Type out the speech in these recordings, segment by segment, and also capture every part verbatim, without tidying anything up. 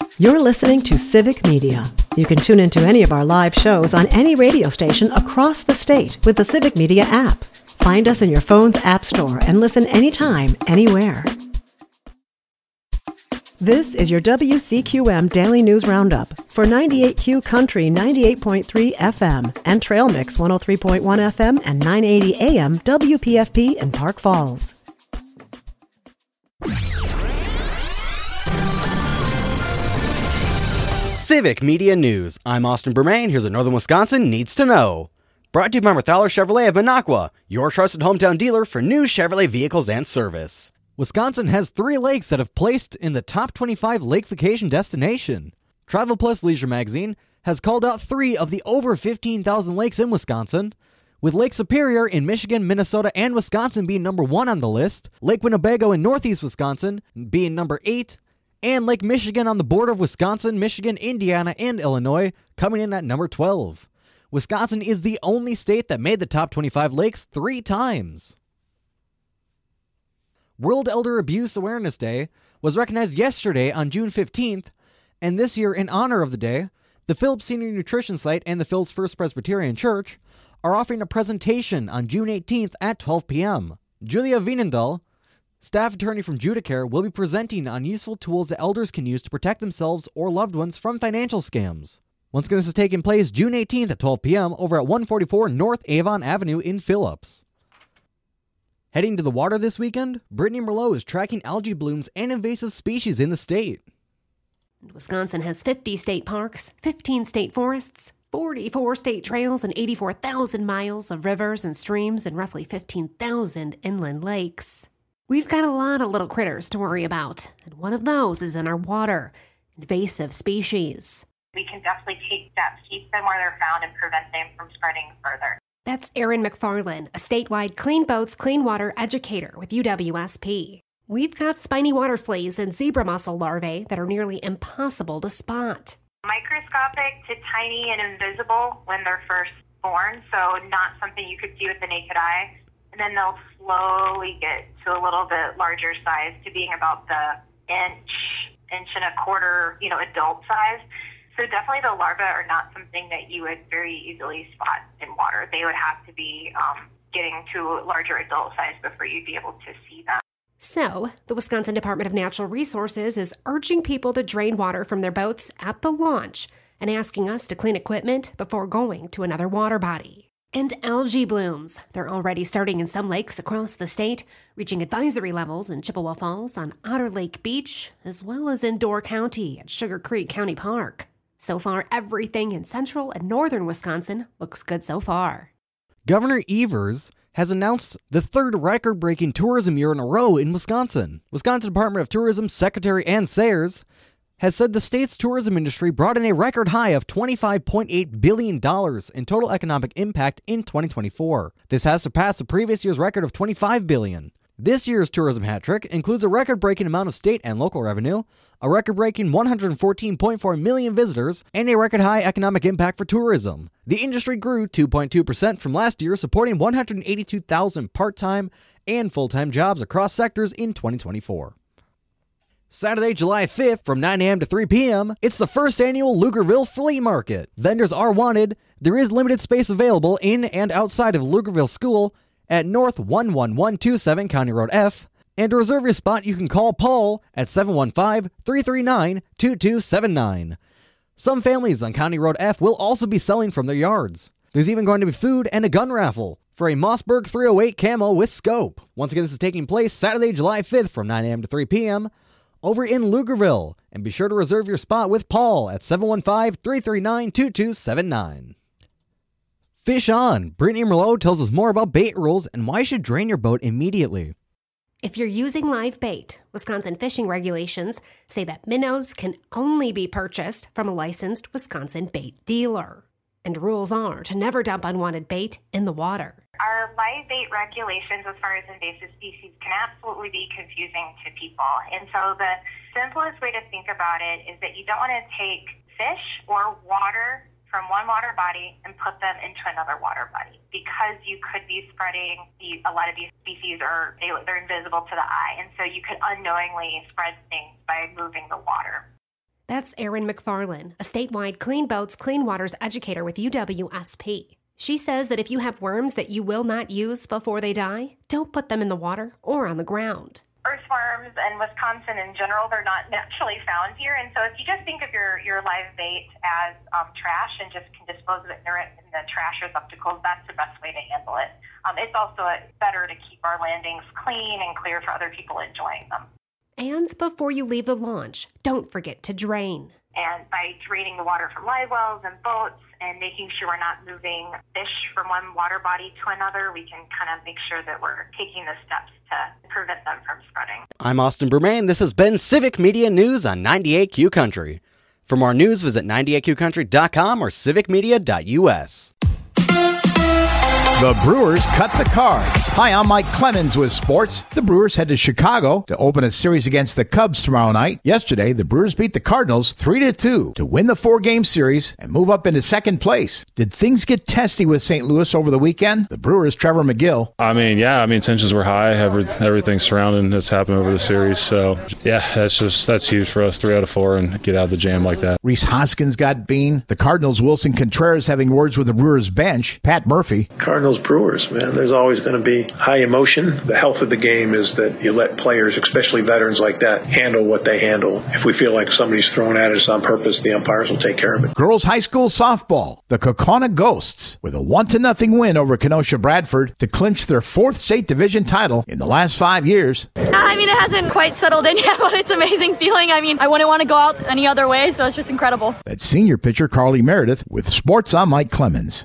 You're listening to Civic Media. You can tune into any of our live shows on any radio station across the state with the Civic Media app. Find us in your phone's app store and listen anytime, anywhere. This is your W C Q M Daily News Roundup for ninety-eight Q Country ninety-eight point three F M and Trail Mix one oh three point one F M and nine eighty A M W P F P in Park Falls. Civic Media News. I'm Austin Bermain. Here's what Northern Wisconsin needs to know. Brought to you by Marthaler Chevrolet of Minocqua, your trusted hometown dealer for new Chevrolet vehicles and service. Wisconsin has three lakes that have placed in the top twenty-five lake vacation destination. Travel Plus Leisure Magazine has called out three of the over fifteen thousand lakes in Wisconsin, with Lake Superior in Michigan, Minnesota, and Wisconsin being number one on the list, Lake Winnebago in northeast Wisconsin being number eight, and Lake Michigan on the border of Wisconsin, Michigan, Indiana, and Illinois coming in at number twelve. Wisconsin is the only state that made the top twenty-five lakes three times. World Elder Abuse Awareness Day was recognized yesterday on June fifteenth, and this year, in honor of the day, the Phillips Senior Nutrition Site and the Phillips First Presbyterian Church are offering a presentation on June eighteenth at twelve p.m. Julia Wienendahl, staff attorney from Judicare, will be presenting on useful tools that elders can use to protect themselves or loved ones from financial scams. Once again, this is taking place June eighteenth at twelve p.m. over at one forty-four North Avon Avenue in Phillips. Heading to the water this weekend, Brittany Merlot is tracking algae blooms and invasive species in the state. Wisconsin has fifty state parks, fifteen state forests, forty-four state trails, and eighty-four thousand miles of rivers and streams, and roughly fifteen thousand inland lakes. We've got a lot of little critters to worry about, and one of those is in our water, invasive species. We can definitely take steps, keep them where they're found, and prevent them from spreading further. That's Erin McFarland, a statewide Clean Boats, Clean Water educator with U W S P. We've got spiny water fleas and zebra mussel larvae that are nearly impossible to spot. Microscopic to tiny and invisible when they're first born, so not something you could see with the naked eye. And then they'll slowly get to a little bit larger size to being about the inch, inch and a quarter, you know, adult size. So definitely the larvae are not something that you would very easily spot in water. They would have to be um, getting to larger adult size before you'd be able to see them. So, the Wisconsin Department of Natural Resources is urging people to drain water from their boats at the launch and asking us to clean equipment before going to another water body. And algae blooms. They're already starting in some lakes across the state, reaching advisory levels in Chippewa Falls on Otter Lake Beach, as well as in Door County at Sugar Creek County Park. So far, everything in central and northern Wisconsin looks good so far. Governor Evers has announced the third record-breaking tourism year in a row in Wisconsin. Wisconsin Department of Tourism Secretary Ann Sayers has said the state's tourism industry brought in a record high of twenty-five point eight billion dollars in total economic impact in twenty twenty-four. This has surpassed the previous year's record of twenty-five billion dollars. This year's tourism hat trick includes a record-breaking amount of state and local revenue, a record-breaking one hundred fourteen point four million visitors, and a record-high economic impact for tourism. The industry grew two point two percent from last year, supporting one hundred eighty-two thousand part-time and full-time jobs across sectors in twenty twenty-four. Saturday, July fifth, from nine a.m. to three p.m., it's the first annual Lugerville Flea Market. Vendors are wanted. There is limited space available in and outside of Lugerville School at North one one one two seven County Road F. And to reserve your spot, you can call Paul at seven one five, three three nine, two two seven nine. Some families on County Road F will also be selling from their yards. There's even going to be food and a gun raffle for a Mossberg three oh eight camo with scope. Once again, this is taking place Saturday, July fifth from nine a.m. to three p.m. over in Lugerville. And be sure to reserve your spot with Paul at seven one five, three three nine, two two seven nine. Fish on! Brittany Merlot tells us more about bait rules and why you should drain your boat immediately. If you're using live bait, Wisconsin fishing regulations say that minnows can only be purchased from a licensed Wisconsin bait dealer. And rules are to never dump unwanted bait in the water. Our live bait regulations as far as invasive species can absolutely be confusing to people. And so the simplest way to think about it is that you don't want to take fish or water from one water body and put them into another water body, because you could be spreading the, a lot of these species are they, they're invisible to the eye, and so you could unknowingly spread things by moving the water. That's Erin McFarlane, a statewide Clean Boats, Clean Waters educator with U W S P. She says that if you have worms that you will not use before they die, don't put them in the water or on the ground. Earthworms and Wisconsin in general, they're not naturally found here. And so if you just think of your, your live bait as um, trash and just can dispose of it in the, in the trash receptacles, that's the best way to handle it. Um, it's also better to keep our landings clean and clear for other people enjoying them. And before you leave the launch, don't forget to drain. And by draining the water from live wells and boats and making sure we're not moving fish from one water body to another, we can kind of make sure that we're taking the steps to prevent them from spreading. I'm Austin Bermain. This has been Civic Media News on ninety-eight Q Country. For more news, visit ninety-eight q country dot com or civic media dot u s. The Brewers cut the cards. Hi, I'm Mike Clemens with sports. The Brewers head to Chicago to open a series against the Cubs tomorrow night. Yesterday, the Brewers beat the Cardinals three to two to win the four-game series and move up into second place. Did things get testy with Saint Louis over the weekend? The Brewers' Trevor McGill. I mean, yeah, I mean, tensions were high. Every, everything surrounding that's happened over the series. So, yeah, that's just that's huge for us. Three out of four and get out of the jam like that. Rhys Hoskins got bean. The Cardinals' Wilson Contreras having words with the Brewers' bench. Pat Murphy. Cardinals Brewers, man, there's always going to be high emotion. The health of the game is that you let players, especially veterans like that, handle what they handle. If we feel like somebody's throwing at us on purpose, the umpires will take care of it. Girls high school softball, the Kaukauna Ghosts, with a one to nothing win over Kenosha Bradford to clinch their fourth state division title in the last five years. I mean, it hasn't quite settled in yet, but it's an amazing feeling. I mean, I wouldn't want to go out any other way, so it's just incredible. That's senior pitcher Carly Meredith with sports. I'm Mike Clemens.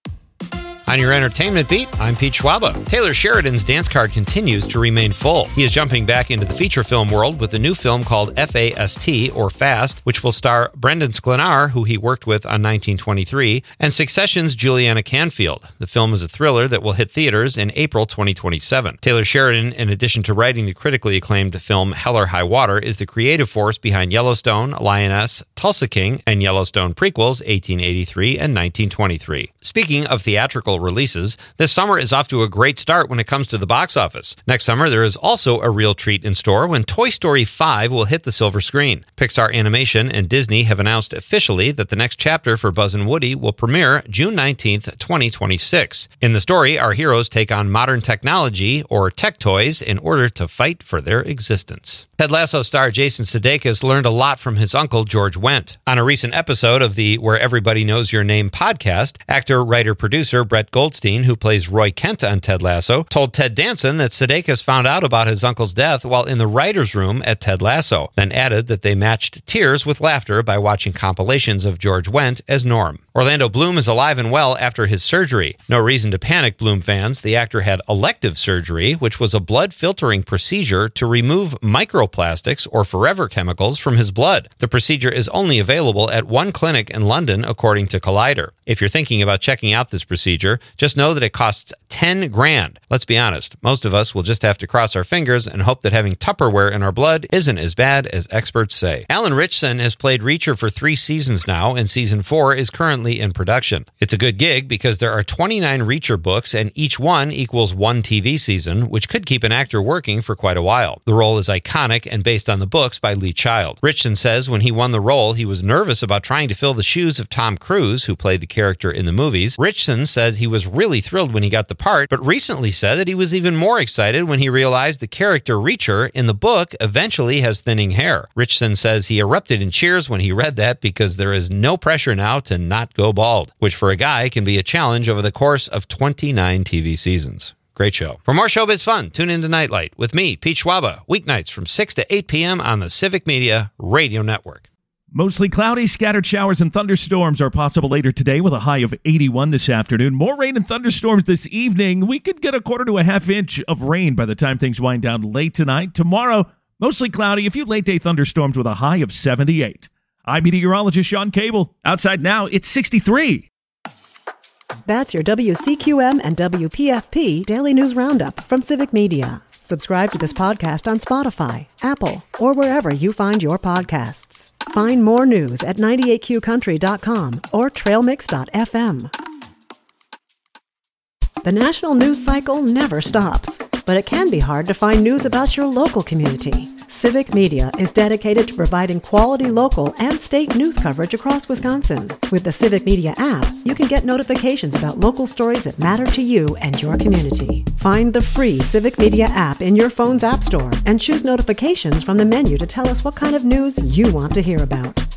On your entertainment beat, I'm Pete Schwaba. Taylor Sheridan's dance card continues to remain full. He is jumping back into the feature film world with a new film called F A S T, or Fast, which will star Brendan Sklenar, who he worked with on nineteen twenty-three, and Succession's Juliana Canfield. The film is a thriller that will hit theaters in April twenty twenty-seven. Taylor Sheridan, in addition to writing the critically acclaimed film Hell or High Water, is the creative force behind Yellowstone, Lioness, Tulsa King, and Yellowstone prequels eighteen eighty-three and nineteen twenty-three. Speaking of theatrical releases, this summer is off to a great start when it comes to the box office. Next summer, there is also a real treat in store when Toy Story five will hit the silver screen. Pixar Animation and Disney have announced officially that the next chapter for Buzz and Woody will premiere June nineteenth, twenty twenty-six. In the story, our heroes take on modern technology, or tech toys, in order to fight for their existence. Ted Lasso star Jason Sudeikis learned a lot from his uncle George Wendt. On a recent episode of the Where Everybody Knows Your Name podcast, actor, writer, producer Brett Goldstein, who plays Roy Kent on Ted Lasso, told Ted Danson that Sudeikis found out about his uncle's death while in the writer's room at Ted Lasso, then added that they matched tears with laughter by watching compilations of George Wendt as Norm. Orlando Bloom is alive and well after his surgery. No reason to panic, Bloom fans. The actor had elective surgery, which was a blood filtering procedure to remove microplastics or forever chemicals from his blood. The procedure is only available at one clinic in London, according to Collider. If you're thinking about checking out this procedure, just know that it costs ten grand. Let's be honest, most of us will just have to cross our fingers and hope that having Tupperware in our blood isn't as bad as experts say. Alan Ritchson has played Reacher for three seasons now, and season four is currently in production. It's a good gig because there are twenty-nine Reacher books, and each one equals one T V season, which could keep an actor working for quite a while. The role is iconic and based on the books by Lee Child. Ritchson says when he won the role, he was nervous about trying to fill the shoes of Tom Cruise, who played the character in the movies. Ritchson says he was really thrilled when he got the part, but recently said that he was even more excited when he realized the character Reacher in the book eventually has thinning hair. Ritchson says he erupted in cheers when he read that because there is no pressure now to not go bald, which for a guy can be a challenge over the course of twenty-nine T V seasons. Great show. For more showbiz fun, tune in to Nightlight with me, Pete Schwaba, weeknights from six to eight p.m. on the Civic Media Radio Network. Mostly cloudy, scattered showers and thunderstorms are possible later today with a high of eighty-one this afternoon. More rain and thunderstorms this evening. We could get a quarter to a half inch of rain by the time things wind down late tonight. Tomorrow, mostly cloudy, a few late-day thunderstorms with a high of seventy-eight. I'm meteorologist Sean Cable. Outside now, it's sixty-three. That's your W C Q M and W P F P Daily News Roundup from Civic Media. Subscribe to this podcast on Spotify, Apple, or wherever you find your podcasts. Find more news at ninety-eight q country dot com or trail mix dot f m. The national news cycle never stops. but it can be hard to find news about your local community. Civic Media is dedicated to providing quality local and state news coverage across Wisconsin. With the Civic Media app, you can get notifications about local stories that matter to you and your community. Find the free Civic Media app in your phone's app store and choose notifications from the menu to tell us what kind of news you want to hear about.